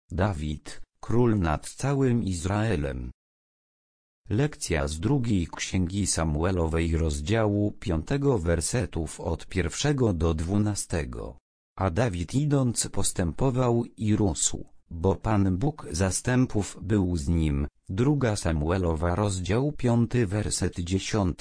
Dawid, król nad całym Izraelem. Lekcja z drugiej Księgi Samuelowej rozdziału 5 wersetów od 1 do 12. A Dawid idąc postępował i rósł, bo Pan Bóg zastępów był z nim. 2 Samuelowa rozdział 5 werset 10.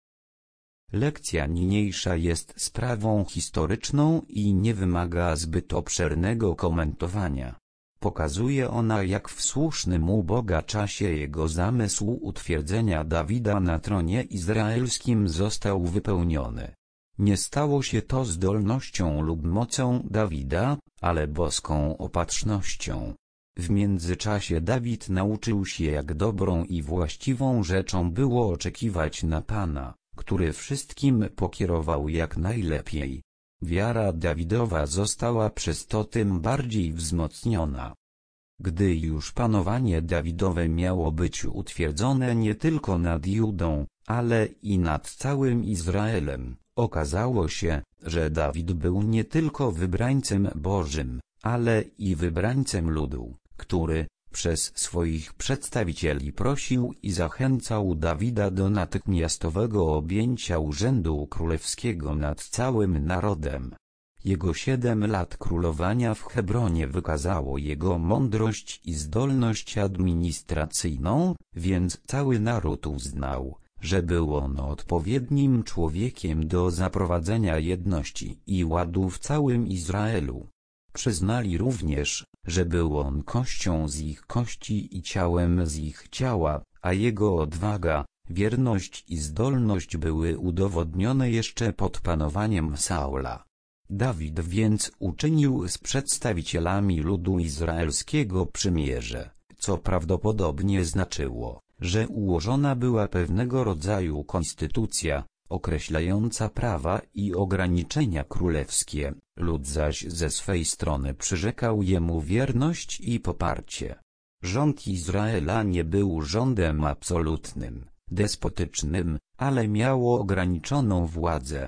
Lekcja niniejsza jest sprawą historyczną i nie wymaga zbyt obszernego komentowania. Pokazuje ona, jak w słusznym u Boga czasie jego zamysł utwierdzenia Dawida na tronie izraelskim został wypełniony. Nie stało się to zdolnością lub mocą Dawida, ale boską opatrznością. W międzyczasie Dawid nauczył się, jak dobrą i właściwą rzeczą było oczekiwać na Pana, który wszystkim pokierował jak najlepiej. Wiara Dawidowa została przez to tym bardziej wzmocniona. Gdy już panowanie Dawidowe miało być utwierdzone nie tylko nad Judą, ale i nad całym Izraelem, okazało się, że Dawid był nie tylko wybrańcem Bożym, ale i wybrańcem ludu, który przez swoich przedstawicieli prosił i zachęcał Dawida do natychmiastowego objęcia urzędu królewskiego nad całym narodem. Jego 7 lat królowania w Hebronie wykazało jego mądrość i zdolność administracyjną, więc cały naród uznał, że był on odpowiednim człowiekiem do zaprowadzenia jedności i ładu w całym Izraelu. Przyznali również, że był on kością z ich kości i ciałem z ich ciała, a jego odwaga, wierność i zdolność były udowodnione jeszcze pod panowaniem Saula. Dawid więc uczynił z przedstawicielami ludu izraelskiego przymierze, co prawdopodobnie znaczyło, że ułożona była pewnego rodzaju konstytucja, określająca prawa i ograniczenia królewskie, lud zaś ze swej strony przyrzekał jemu wierność i poparcie. Rząd Izraela nie był rządem absolutnym, despotycznym, ale miało ograniczoną władzę.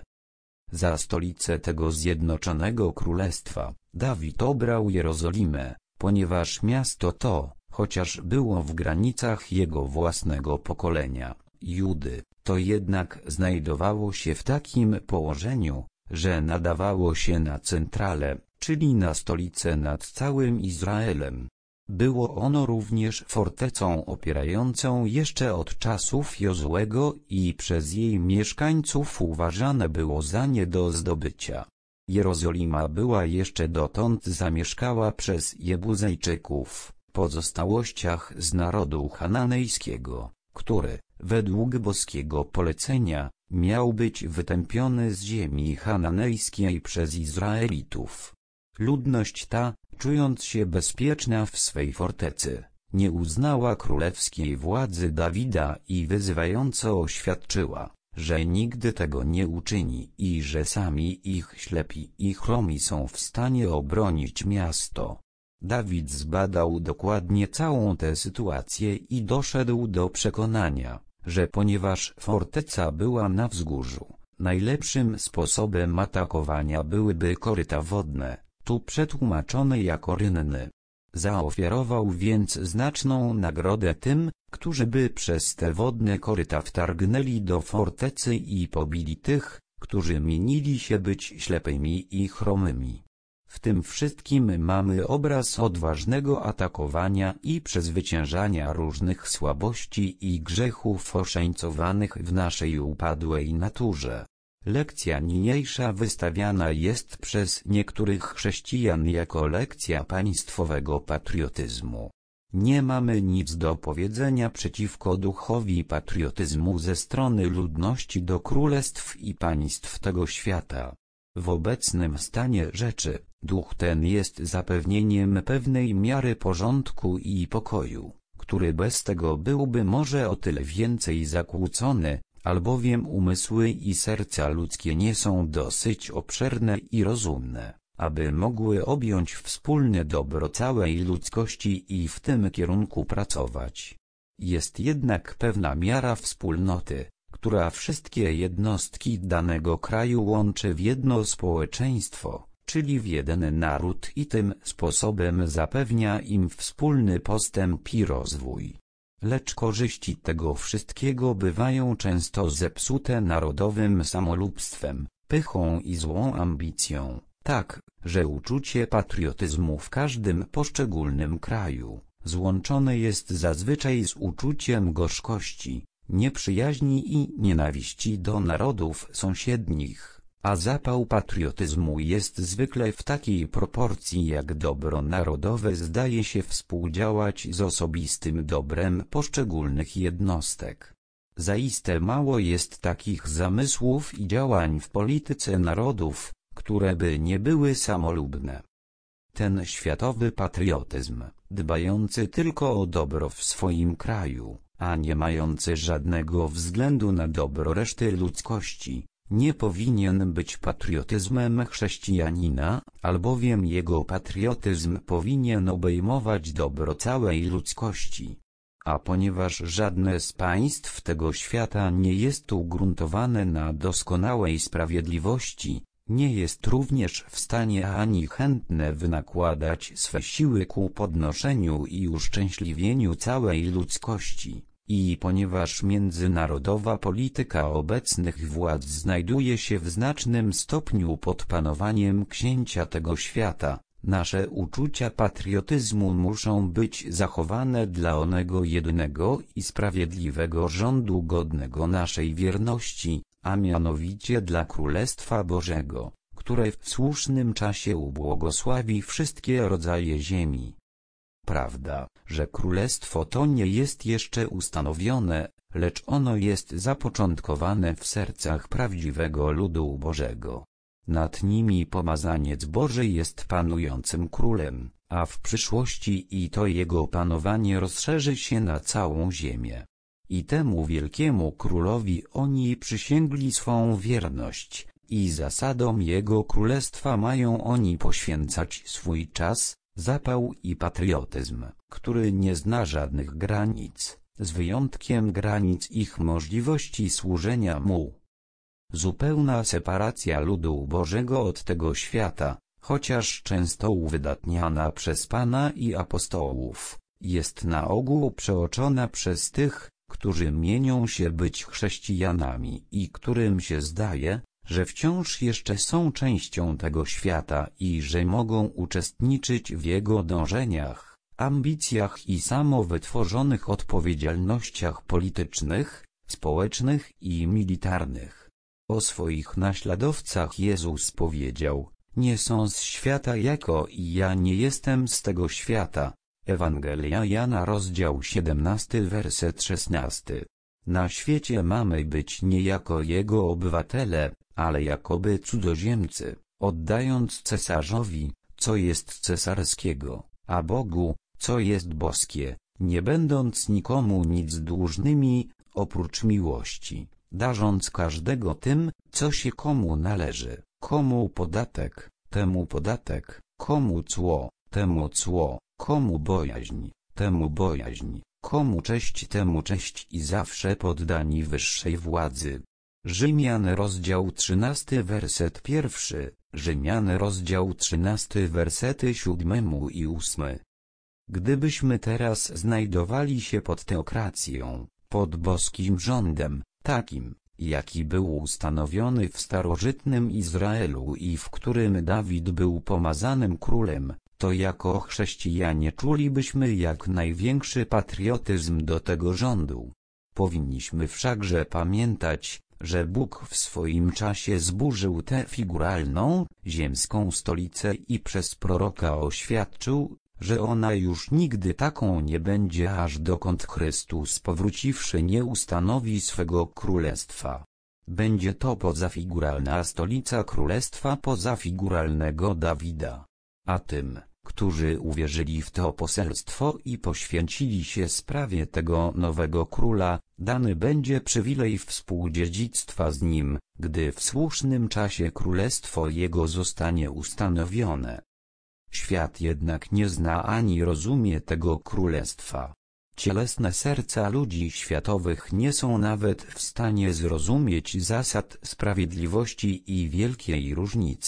Za stolicę tego zjednoczonego królestwa Dawid obrał Jerozolimę, ponieważ miasto to, chociaż było w granicach jego własnego pokolenia, Judy, to jednak znajdowało się w takim położeniu, że nadawało się na centralę, czyli na stolicę nad całym Izraelem. Było ono również fortecą opierającą jeszcze od czasów Jozłego i przez jej mieszkańców uważane było za nie do zdobycia. Jerozolima była jeszcze dotąd zamieszkała przez Jebuzejczyków, pozostałościach z narodu chananejskiego, który, według boskiego polecenia, miał być wytępiony z ziemi chananejskiej przez Izraelitów. Ludność ta, czując się bezpieczna w swej fortecy, nie uznała królewskiej władzy Dawida i wyzywająco oświadczyła, że nigdy tego nie uczyni i że sami ich ślepi i chromi są w stanie obronić miasto. Dawid zbadał dokładnie całą tę sytuację i doszedł do przekonania, że ponieważ forteca była na wzgórzu, najlepszym sposobem atakowania byłyby koryta wodne, tu przetłumaczone jako rynny. Zaoferował więc znaczną nagrodę tym, którzy by przez te wodne koryta wtargnęli do fortecy i pobili tych, którzy mienili się być ślepymi i chromymi. W tym wszystkim mamy obraz odważnego atakowania i przezwyciężania różnych słabości i grzechów oszańcowanych w naszej upadłej naturze. Lekcja niniejsza wystawiana jest przez niektórych chrześcijan jako lekcja państwowego patriotyzmu. Nie mamy nic do powiedzenia przeciwko duchowi patriotyzmu ze strony ludności do królestw i państw tego świata. W obecnym stanie rzeczy, duch ten jest zapewnieniem pewnej miary porządku i pokoju, który bez tego byłby może o tyle więcej zakłócony, albowiem umysły i serca ludzkie nie są dosyć obszerne i rozumne, aby mogły objąć wspólne dobro całej ludzkości i w tym kierunku pracować. Jest jednak pewna miara wspólnoty, która wszystkie jednostki danego kraju łączy w jedno społeczeństwo, czyli w jeden naród i tym sposobem zapewnia im wspólny postęp i rozwój. Lecz korzyści tego wszystkiego bywają często zepsute narodowym samolubstwem, pychą i złą ambicją, tak, że uczucie patriotyzmu w każdym poszczególnym kraju złączone jest zazwyczaj z uczuciem gorzkości, nieprzyjaźni i nienawiści do narodów sąsiednich, a zapał patriotyzmu jest zwykle w takiej proporcji, jak dobro narodowe zdaje się współdziałać z osobistym dobrem poszczególnych jednostek. Zaiste mało jest takich zamysłów i działań w polityce narodów, które by nie były samolubne. Ten światowy patriotyzm, dbający tylko o dobro w swoim kraju, a nie mający żadnego względu na dobro reszty ludzkości, nie powinien być patriotyzmem chrześcijanina, albowiem jego patriotyzm powinien obejmować dobro całej ludzkości. A ponieważ żadne z państw tego świata nie jest ugruntowane na doskonałej sprawiedliwości, nie jest również w stanie ani chętne wynakładać swe siły ku podnoszeniu i uszczęśliwieniu całej ludzkości, i ponieważ międzynarodowa polityka obecnych władz znajduje się w znacznym stopniu pod panowaniem księcia tego świata, nasze uczucia patriotyzmu muszą być zachowane dla onego jedynego i sprawiedliwego rządu godnego naszej wierności, a mianowicie dla Królestwa Bożego, które w słusznym czasie ubłogosławi wszystkie rodzaje ziemi. Prawda, że Królestwo to nie jest jeszcze ustanowione, lecz ono jest zapoczątkowane w sercach prawdziwego ludu Bożego. Nad nimi Pomazaniec Boży jest panującym królem, a w przyszłości i to jego panowanie rozszerzy się na całą ziemię. I temu wielkiemu królowi oni przysięgli swą wierność, i zasadom jego królestwa mają oni poświęcać swój czas, zapał i patriotyzm, który nie zna żadnych granic, z wyjątkiem granic ich możliwości służenia mu. Zupełna separacja ludu Bożego od tego świata, chociaż często uwydatniana przez Pana i apostołów, jest na ogół przeoczona przez tych, którzy mienią się być chrześcijanami i którym się zdaje, że wciąż jeszcze są częścią tego świata i że mogą uczestniczyć w jego dążeniach, ambicjach i samowytworzonych odpowiedzialnościach politycznych, społecznych i militarnych. O swoich naśladowcach Jezus powiedział: nie są z świata jako i ja nie jestem z tego świata. Ewangelia Jana rozdział 17 werset 16. Na świecie mamy być nie jako jego obywatele, ale jakoby cudzoziemcy, oddając cesarzowi, co jest cesarskiego, a Bogu, co jest boskie, nie będąc nikomu nic dłużnymi, oprócz miłości, darząc każdego tym, co się komu należy, komu podatek, temu podatek, komu cło, temu cło, komu bojaźń, temu bojaźń, komu cześć, temu cześć i zawsze poddani wyższej władzy. Rzymian rozdział 13 werset 1, Rzymian rozdział 13 wersety 7 i 8. Gdybyśmy teraz znajdowali się pod teokracją, pod boskim rządem, takim, jaki był ustanowiony w starożytnym Izraelu i w którym Dawid był pomazanym królem, to jako chrześcijanie czulibyśmy jak największy patriotyzm do tego rządu. Powinniśmy wszakże pamiętać, że Bóg w swoim czasie zburzył tę figuralną, ziemską stolicę i przez proroka oświadczył, że ona już nigdy taką nie będzie, aż dokąd Chrystus powróciwszy nie ustanowi swego królestwa. Będzie to pozafiguralna stolica królestwa pozafiguralnego Dawida. A tym, którzy uwierzyli w to poselstwo i poświęcili się sprawie tego nowego króla, dany będzie przywilej współdziedzictwa z nim, gdy w słusznym czasie królestwo jego zostanie ustanowione. Świat jednak nie zna ani rozumie tego królestwa. Cielesne serca ludzi światowych nie są nawet w stanie zrozumieć zasad sprawiedliwości i wielkiej różnicy,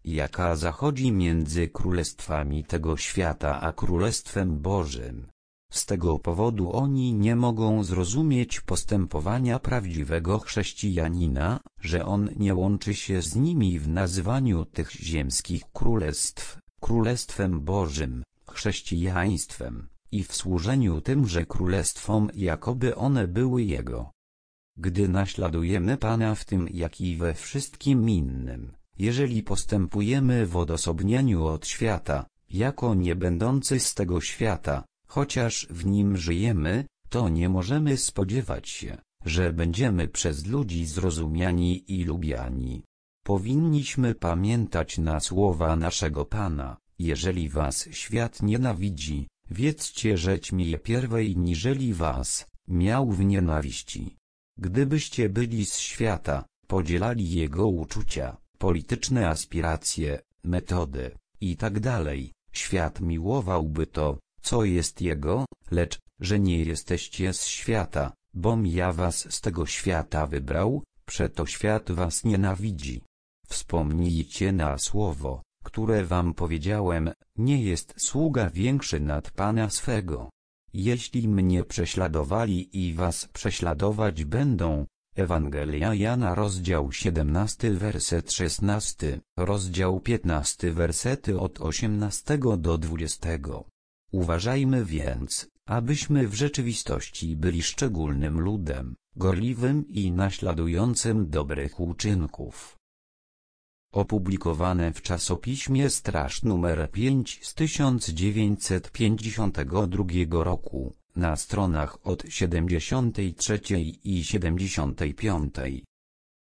jaka zachodzi między królestwami tego świata a Królestwem Bożym. Z tego powodu oni nie mogą zrozumieć postępowania prawdziwego chrześcijanina, że on nie łączy się z nimi w nazywaniu tych ziemskich królestw Królestwem Bożym, chrześcijaństwem, i w służeniu tymże królestwom, jakoby one były Jego. Gdy naśladujemy Pana w tym jak i we wszystkim innym, jeżeli postępujemy w odosobnieniu od świata, jako nie będący z tego świata, chociaż w nim żyjemy, to nie możemy spodziewać się, że będziemy przez ludzi zrozumiani i lubiani. Powinniśmy pamiętać na słowa naszego Pana: jeżeli was świat nienawidzi, wiedzcie, żeć mnie pierwej niżeli was miał w nienawiści. Gdybyście byli z świata, podzielali jego uczucia, polityczne aspiracje, metody i tak dalej, świat miłowałby to, co jest jego, lecz, że nie jesteście z świata, bom ja was z tego świata wybrał, przeto świat was nienawidzi. Wspomnijcie na słowo, które wam powiedziałem, nie jest sługa większy nad Pana swego. Jeśli mnie prześladowali i was prześladować będą. Ewangelia Jana rozdział 17 werset 16, rozdział 15 wersety od 18 do 20. Uważajmy więc, abyśmy w rzeczywistości byli szczególnym ludem, gorliwym i naśladującym dobrych uczynków. Opublikowane w czasopiśmie Straż nr 5 z 1952 roku, na stronach od 73 i 75.